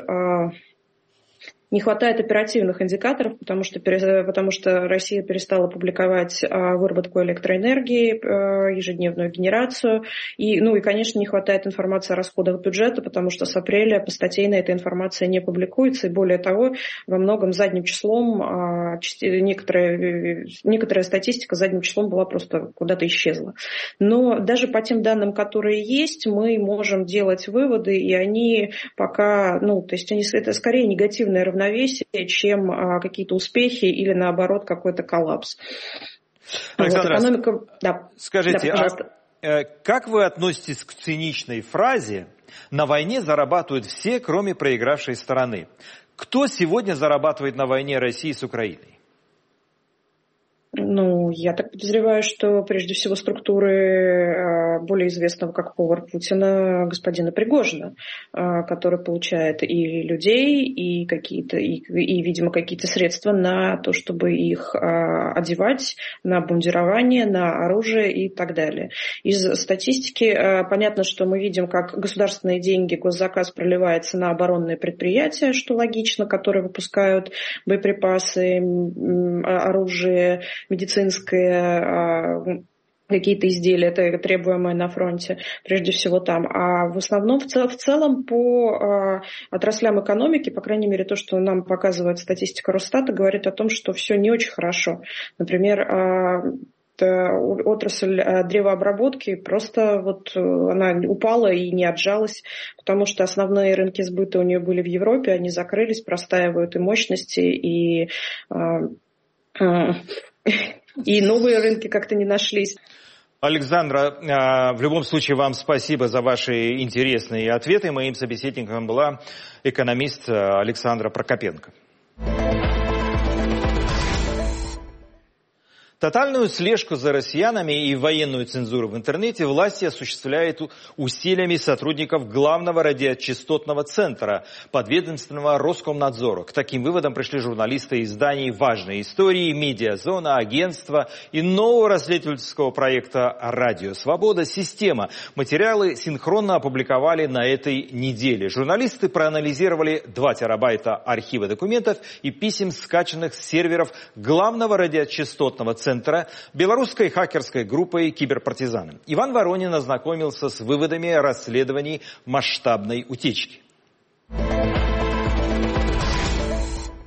Не хватает оперативных индикаторов, потому что, потому что Россия перестала публиковать выработку электроэнергии, ежедневную генерацию. И, ну и, конечно, не хватает информации о расходах бюджета, потому что с апреля постатейно эта информация не публикуется. И более того, во многом задним числом некоторая, некоторая статистика задним числом была просто куда-то исчезла. Но даже по тем данным, которые есть, мы можем делать выводы, и они пока, ну, то есть они, это скорее негативное равновесие, равновесие, чем а, какие-то успехи или, наоборот, какой-то коллапс. Александра, вот, экономика... да. скажите, да, а, э, как вы относитесь к циничной фразе «на войне зарабатывают все, кроме проигравшей стороны»? Кто сегодня зарабатывает на войне России с Украиной? Ну, я так подозреваю, что прежде всего структуры более известного как повар Путина господина Пригожина, который получает и людей, и какие-то, и, и, видимо, какие-то средства на то, чтобы их одевать, на обмундирование, на оружие и так далее. Из статистики понятно, что мы видим, как государственные деньги, госзаказ проливается на оборонные предприятия, что логично, которые выпускают боеприпасы, оружие, медицинское, какие-то изделия, это требуемое на фронте, прежде всего там. А в основном, в, цел, в целом, по отраслям экономики, по крайней мере, то, что нам показывает статистика Росстата, говорит о том, что все не очень хорошо. Например, отрасль древообработки просто вот она упала и не отжалась, потому что основные рынки сбыта у нее были в Европе, они закрылись, простаивают и мощности, и и новые рынки как-то не нашлись. Александра, в любом случае вам спасибо за ваши интересные ответы. Моим собеседником была экономист Александра Прокопенко. Тотальную слежку за россиянами и военную цензуру в интернете власти осуществляют усилиями сотрудников Главного радиочастотного центра подведомственного Роскомнадзору. К таким выводам пришли журналисты изданий «Важные истории», «Медиазона», агентства и нового расследовательского проекта «Радио Свобода. Система». Материалы синхронно опубликовали на этой неделе. Журналисты проанализировали два терабайта архива документов и писем, скачанных с серверов Главного радиочастотного центра. Центра белорусской хакерской группой «Киберпартизаны». Иван Воронин ознакомился с выводами расследований масштабной утечки.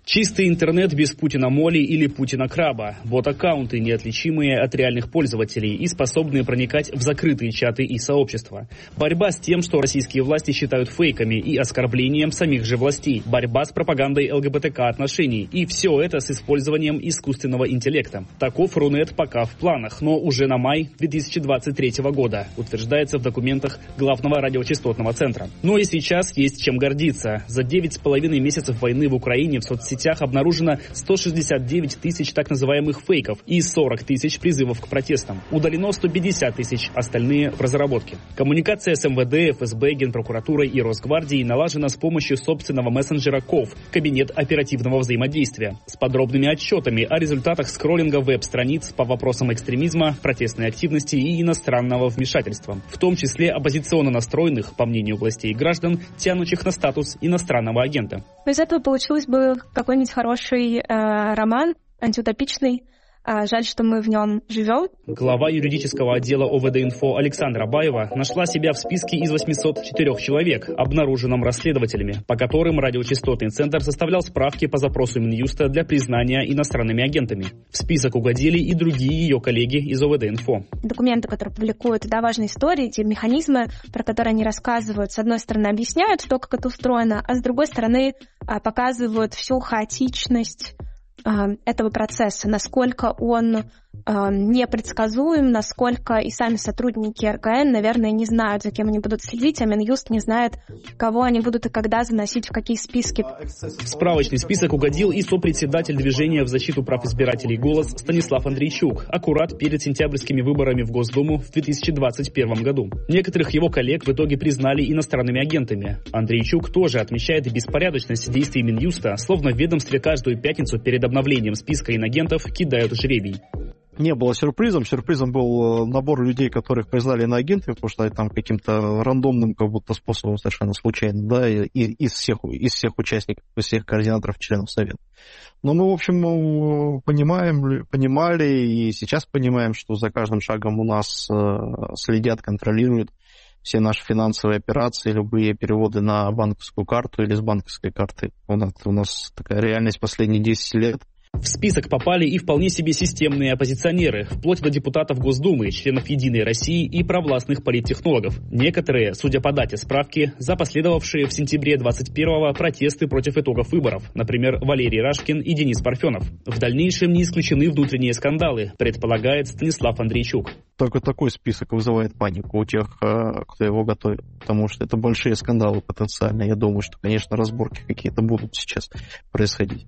Чистый интернет без Путина-моли или Путина-краба. Бот-аккаунты, неотличимые от реальных пользователей и способные проникать в закрытые чаты и сообщества. Борьба с тем, что российские власти считают фейками и оскорблением самих же властей. Борьба с пропагандой ЛГБТК-отношений. И все это с использованием искусственного интеллекта. Таков Рунет пока в планах, но уже на май две тысячи двадцать третьего года, утверждается в документах главного радиочастотного центра. Но и сейчас есть чем гордиться. За девять с половиной месяцев войны в Украине в соцсетях В сетях обнаружено сто шестьдесят девять тысяч так называемых фейков и сорок тысяч призывов к протестам. Удалено сто пятьдесят тысяч, остальные в разработке. Коммуникация с эм вэ дэ, эф эс бэ, Генпрокуратурой и Росгвардией налажена с помощью собственного мессенджера КОВ – Кабинет оперативного взаимодействия, с подробными отчетами о результатах скроллинга веб-страниц по вопросам экстремизма, протестной активности и иностранного вмешательства, в том числе оппозиционно настроенных, по мнению властей, граждан, тянущих на статус иностранного агента. Из этого получилось бы какой-нибудь хороший э, роман, антиутопичный. А жаль, что мы в нем живем. Глава юридического отдела о вэ дэ инфо Александра Баева нашла себя в списке из восьмисот четырёх человек, обнаруженном расследователями, по которым радиочастотный центр составлял справки по запросу Минюста для признания иностранными агентами. В список угодили и другие ее коллеги из о вэ дэ инфо. Документы, которые публикуют, да, важные истории, те механизмы, про которые они рассказывают, с одной стороны, объясняют то, как это устроено, а с другой стороны, показывают всю хаотичность этого процесса, насколько он э, непредсказуем, насколько и сами сотрудники эр ка эн, наверное, не знают, за кем они будут следить, а Минюст не знает, кого они будут и когда заносить в какие списки. В справочный список угодил и сопредседатель движения в защиту прав избирателей «Голос» Станислав Андрейчук, аккурат перед сентябрьскими выборами в Госдуму в две тысячи двадцать первом году. Некоторых его коллег в итоге признали иностранными агентами. Андрейчук тоже отмечает беспорядочность действий Минюста, словно в ведомстве каждую пятницу перед обновлением списка инагентов кидают жребий. Не было сюрпризом. Сюрпризом был набор людей, которых признали иноагентами, потому что там каким-то рандомным как будто способом, совершенно случайно, да, и, из всех, из всех участников, из всех координаторов, членов Совета. Но мы, в общем, понимаем, понимали и сейчас понимаем, что за каждым шагом у нас следят, контролируют все наши финансовые операции, любые переводы на банковскую карту или с банковской карты. У нас, у нас такая реальность последние десять лет. В список попали и вполне себе системные оппозиционеры, вплоть до депутатов Госдумы, членов «Единой России» и провластных политтехнологов. Некоторые, судя по дате справки, за последовавшие в сентябре двадцать первого протесты против итогов выборов, например, Валерий Рашкин и Денис Парфенов. В дальнейшем не исключены внутренние скандалы, предполагает Станислав Андрейчук. Только такой список вызывает панику у тех, кто его готовит, потому что это большие скандалы потенциально. Я думаю, что, конечно, разборки какие-то будут сейчас происходить.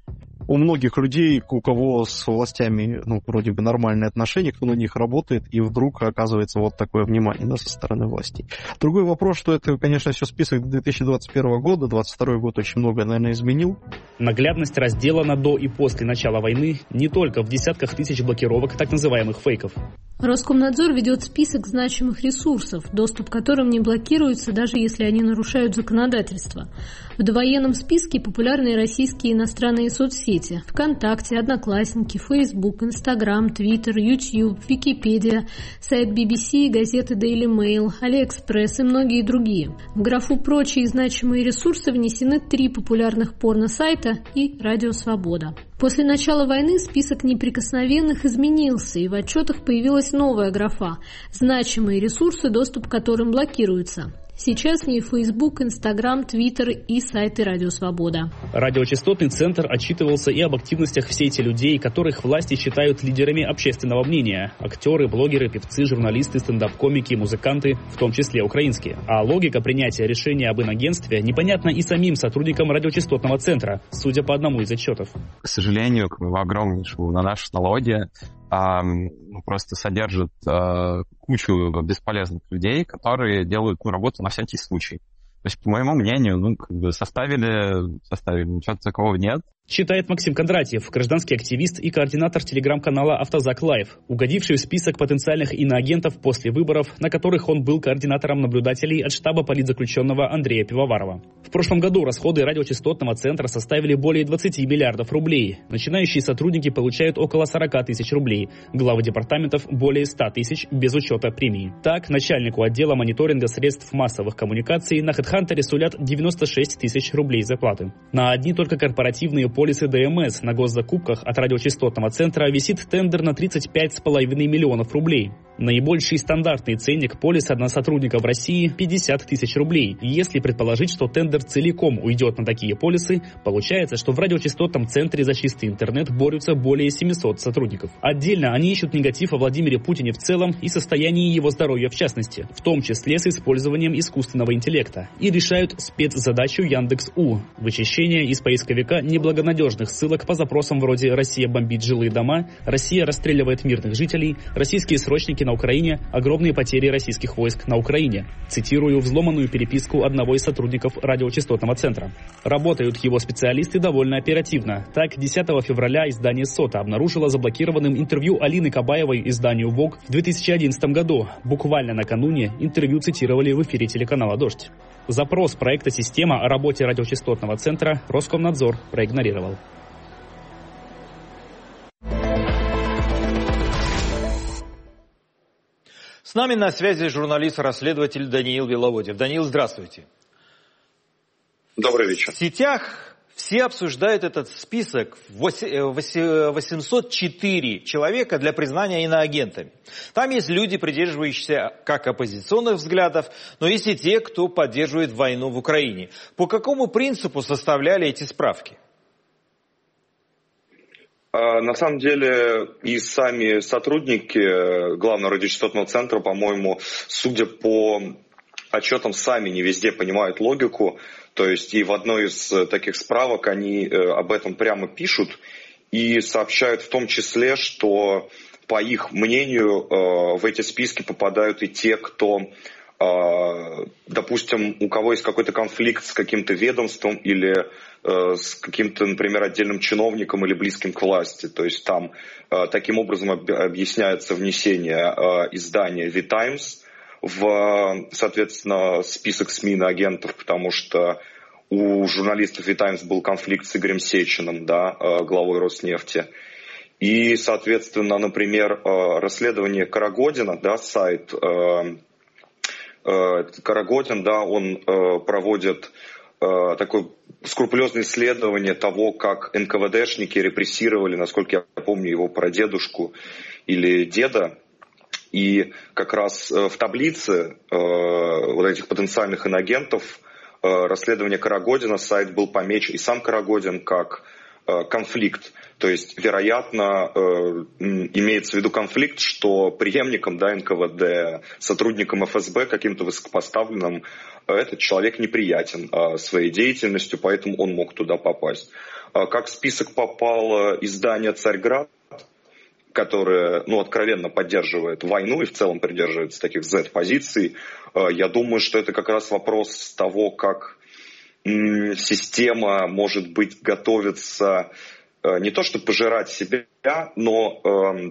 У многих людей, у кого с властями, ну, вроде бы нормальные отношения, кто на них работает, и вдруг оказывается вот такое внимание, да, со стороны властей. Другой вопрос, что это, конечно, все список две тысячи двадцать первого года, двадцать второй год очень много, наверное, изменил. Наглядность разделана до и после начала войны не только в десятках тысяч блокировок так называемых фейков. Роскомнадзор ведет список значимых ресурсов, доступ к которым не блокируется, даже если они нарушают законодательство. В довоенном списке популярные российские иностранные соцсети: ВКонтакте, Одноклассники, Фейсбук, Инстаграм, Твиттер, Ютьюб, Википедия, сайт би би си, газеты Daily Mail, Алиэкспресс и многие другие. В графу «Прочие значимые ресурсы» внесены три популярных порно-сайта и Радио Свобода. После начала войны список неприкосновенных изменился, и в отчетах появилась новая графа «Значимые ресурсы, доступ к которым блокируется». Сейчас в ней Facebook, Instagram, Twitter и сайты Радио Свобода. Радиочастотный центр отчитывался и об активностях в сети людей, которых власти считают лидерами общественного мнения. Актеры, блогеры, певцы, журналисты, стендап-комики, музыканты, в том числе украинские. А логика принятия решения об инагентстве непонятна и самим сотрудникам радиочастотного центра, судя по одному из отчетов. К сожалению, в огромнейшую на наши налоги а, просто содержат а, кучу бесполезных людей, которые делают ну, работу на всякий случай. То есть, по моему мнению, ну, как бы составили, составили, ничего такого нет. Считает Максим Кондратьев, гражданский активист и координатор телеграм-канала «Автозак Лайв», угодивший в список потенциальных иноагентов после выборов, на которых он был координатором наблюдателей от штаба политзаключенного Андрея Пивоварова. В прошлом году расходы радиочастотного центра составили более двадцати миллиардов рублей. Начинающие сотрудники получают около сорока тысяч рублей, главы департаментов более ста тысяч без учета премии. Так, начальнику отдела мониторинга средств массовых коммуникаций на HeadHunter сулят девяносто шесть тысяч рублей зарплаты. На одни только корпоративные полисы ДМС. На госзакупках от радиочастотного центра висит тендер на тридцать пять с половиной миллионов рублей. Наибольший стандартный ценник полиса на сотрудника в России – пятьдесят тысяч рублей. И если предположить, что тендер целиком уйдет на такие полисы, получается, что в радиочастотном центре за чистый интернет борются более семисот сотрудников. Отдельно они ищут негатив о Владимире Путине в целом и состоянии его здоровья в частности, в том числе с использованием искусственного интеллекта. И решают спецзадачу Яндекс.У – вычищение из поисковика неблагонадежных ссылок по запросам вроде «Россия бомбит жилые дома», «Россия расстреливает мирных жителей», «Российские срочники на Украине», «Огромные потери российских войск на Украине». Цитирую взломанную переписку одного из сотрудников радиочастотного центра. Работают его специалисты довольно оперативно. Так, десятого февраля издание СОТА обнаружило заблокированным интервью Алины Кабаевой изданию Vogue в две тысячи одиннадцатом году. Буквально накануне интервью цитировали в эфире телеканала «Дождь». Запрос проекта «Система» о работе радиочастотного центра Роскомнадзор проигнорировал. С нами на связи журналист-расследователь Даниил Беловодьев. Даниил, здравствуйте. Добрый вечер. В сетях все обсуждают этот список восемьсот четыре человека для признания иноагентами. Там есть люди, придерживающиеся как оппозиционных взглядов, но есть и те, кто поддерживает войну в Украине. По какому принципу составляли эти справки? На самом деле и сами сотрудники Главного радиочастотного центра, по-моему, судя по отчетам, сами не везде понимают логику. То есть и в одной из таких справок они об этом прямо пишут и сообщают в том числе, что, по их мнению, в эти списки попадают и те, кто, допустим, у кого есть какой-то конфликт с каким-то ведомством или с каким-то, например, отдельным чиновником или близким к власти. То есть там таким образом объясняется внесение издания The Times в, соответственно, список СМИ иноагентов, потому что у журналистов The Times был конфликт с Игорем Сечиным, да, главой Роснефти. И, соответственно, например, расследование Карагодина, да, сайт Карагодин, да, он проводит такое скрупулезное исследование того, как эн ка вэ дэшники репрессировали, насколько я помню, его прадедушку или деда. И как раз в таблице э, вот этих потенциальных иноагентов э, расследования Карагодина сайт был помечен, и сам Карагодин, как э, конфликт. То есть, вероятно, э, имеется в виду конфликт, что преемником, да, эн ка вэ дэ, сотрудником эф эс бэ, каким-то высокопоставленным, э, этот человек неприятен э, своей деятельностью, поэтому он мог туда попасть. Э, как в список попало издание «Царьград», которая, ну, откровенно поддерживает войну и в целом придерживается таких зет-позиций, я думаю, что это как раз вопрос того, как система, может быть, готовится не то чтобы пожирать себя, но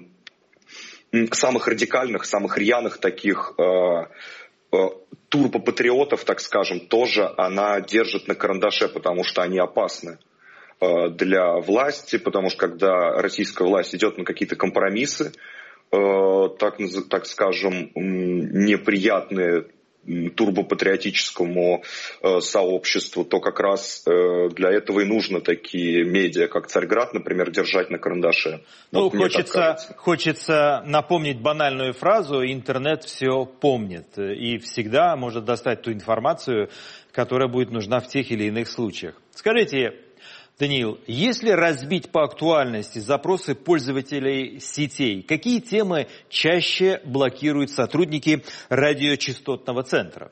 самых радикальных, самых рьяных таких турбопатриотов, так скажем, тоже она держит на карандаше, потому что они опасны для власти, потому что когда российская власть идет на какие-то компромиссы, так, так скажем, неприятные турбопатриотическому сообществу, то как раз для этого и нужно такие медиа, как «Царьград», например, держать на карандаше. Ну, вот хочется, хочется напомнить банальную фразу: интернет все помнит и всегда может достать ту информацию, которая будет нужна в тех или иных случаях. Скажите, Даниил, если разбить по актуальности запросы пользователей сетей, какие темы чаще блокируют сотрудники радиочастотного центра?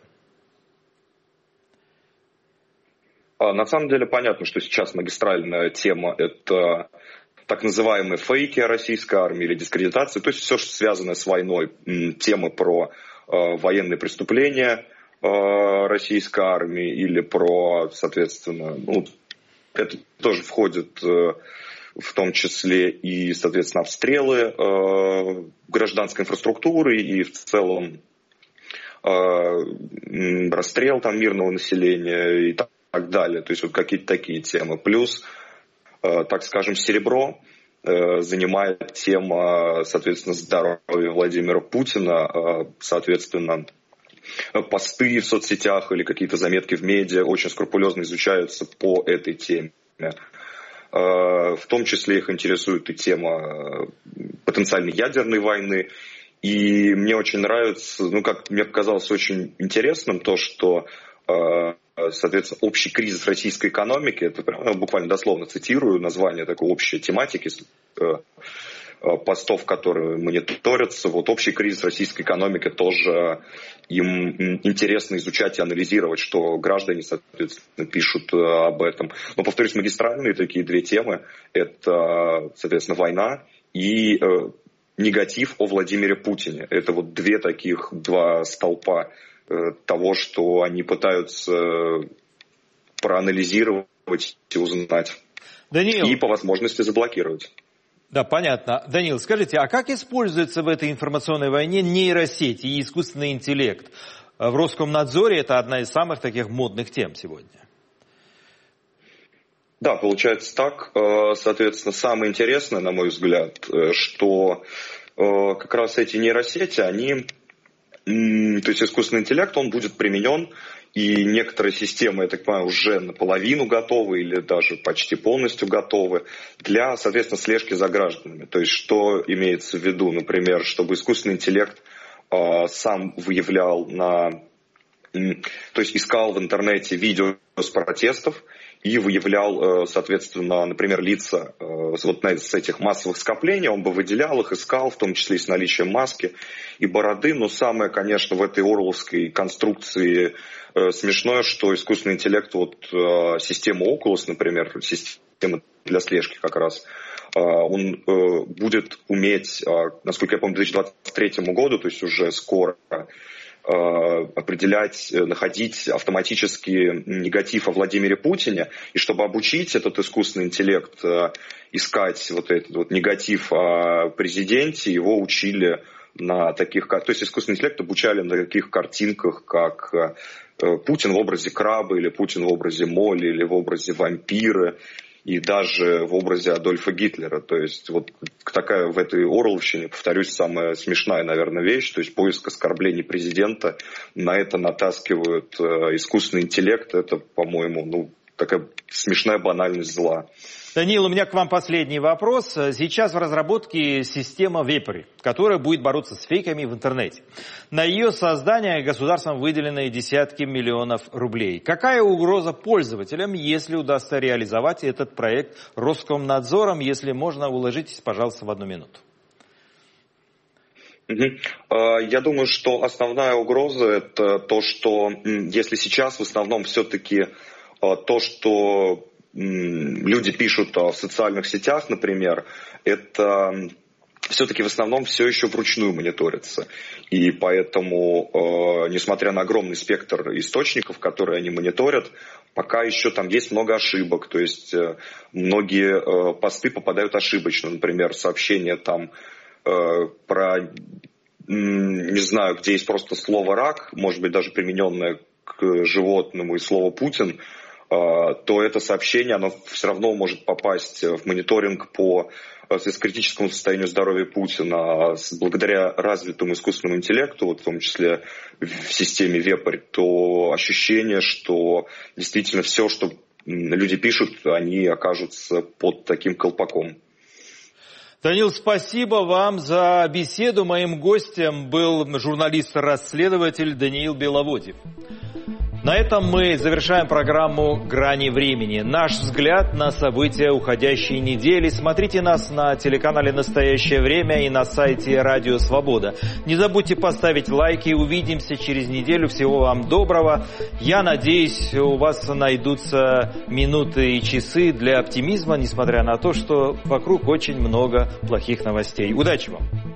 На самом деле понятно, что сейчас магистральная тема – это так называемые фейки о российской армии или дискредитация, то есть все, что связано с войной, темы про военные преступления российской армии или про, соответственно, ну, это тоже входит в том числе и, соответственно, обстрелы гражданской инфраструктуры и в целом расстрел там мирного населения и так далее. То есть вот какие-то такие темы. Плюс, так скажем, серебро занимает тема, соответственно, здоровья Владимира Путина, соответственно, посты в соцсетях или какие-то заметки в медиа очень скрупулезно изучаются по этой теме. В том числе их интересует и тема потенциальной ядерной войны. И мне очень нравится, ну, как мне показалось очень интересным то, что, соответственно, общий кризис российской экономики, это прям, ну, буквально дословно цитирую название такой общей тематики, постов, которые мониторятся. Вот общий кризис российской экономики тоже им интересно изучать и анализировать, что граждане, соответственно, пишут об этом. Но, повторюсь, магистральные такие две темы – это, соответственно, война и э, негатив о Владимире Путине. Это вот две таких, два столпа э, того, что они пытаются проанализировать и узнать. Даниил. И по возможности заблокировать. Да, понятно. Даниил, скажите, а как используется в этой информационной войне нейросети и искусственный интеллект? В Роскомнадзоре это одна из самых таких модных тем сегодня. Да, получается так. Соответственно, самое интересное, на мой взгляд, что как раз эти нейросети, они, то есть искусственный интеллект, он будет применен. И некоторые системы, я так понимаю, уже наполовину готовы или даже почти полностью готовы для, соответственно, слежки за гражданами. То есть что имеется в виду, например, чтобы искусственный интеллект э, сам выявлял на... Э, то есть искал в интернете видео с протестов и выявлял, э, соответственно, например, лица э, вот с этих массовых скоплений, он бы выделял их, искал, в том числе и с наличием маски и бороды. Но самое, конечно, в этой оруэлловской конструкции смешное, что искусственный интеллект, вот э, система Oculus, например, система для слежки как раз, э, он э, будет уметь, э, насколько я помню, к две тысячи двадцать третьему году, то есть уже скоро, э, определять, находить автоматически негатив о Владимире Путине. И чтобы обучить этот искусственный интеллект э, искать вот этот вот негатив о президенте, его учили на таких, то есть искусственный интеллект обучали на таких картинках, как Путин в образе краба, или Путин в образе Молли, или в образе вампира, и даже в образе Адольфа Гитлера. То есть вот такая в этой оруэлловщине, повторюсь, самая смешная, наверное, вещь, то есть поиск оскорблений президента, на это натаскивают искусственный интеллект, это, по-моему, ну, такая смешная банальность зла. Даниил, у меня к вам последний вопрос. Сейчас в разработке система Вепри, которая будет бороться с фейками в интернете. На ее создание государством выделены десятки миллионов рублей. Какая угроза пользователям, если удастся реализовать этот проект Роскомнадзором? Если можно, уложитесь, пожалуйста, в одну минуту. Я думаю, что основная угроза – это то, что если сейчас в основном все-таки то, что люди пишут в социальных сетях, например, это все-таки в основном все еще вручную мониторится. И поэтому, э, несмотря на огромный спектр источников, которые они мониторят, пока еще там есть много ошибок. То есть э, многие э, посты попадают ошибочно. Например, сообщение там э, про, э, не знаю, где есть просто слово «рак», может быть, даже примененное к животному, и слово «Путин», то это сообщение, оно все равно может попасть в мониторинг по критическому состоянию здоровья Путина. Благодаря развитому искусственному интеллекту, вот в том числе в системе Вепрь, то ощущение, что действительно все, что люди пишут, они окажутся под таким колпаком. Даниил, спасибо вам за беседу. Моим гостем был журналист-расследователь Даниил Беловодьев. На этом мы завершаем программу «Грани времени». Наш взгляд на события уходящей недели. Смотрите нас на телеканале «Настоящее время» и на сайте «Радио Свобода». Не забудьте поставить лайки. Увидимся через неделю. Всего вам доброго. Я надеюсь, у вас найдутся минуты и часы для оптимизма, несмотря на то, что вокруг очень много плохих новостей. Удачи вам!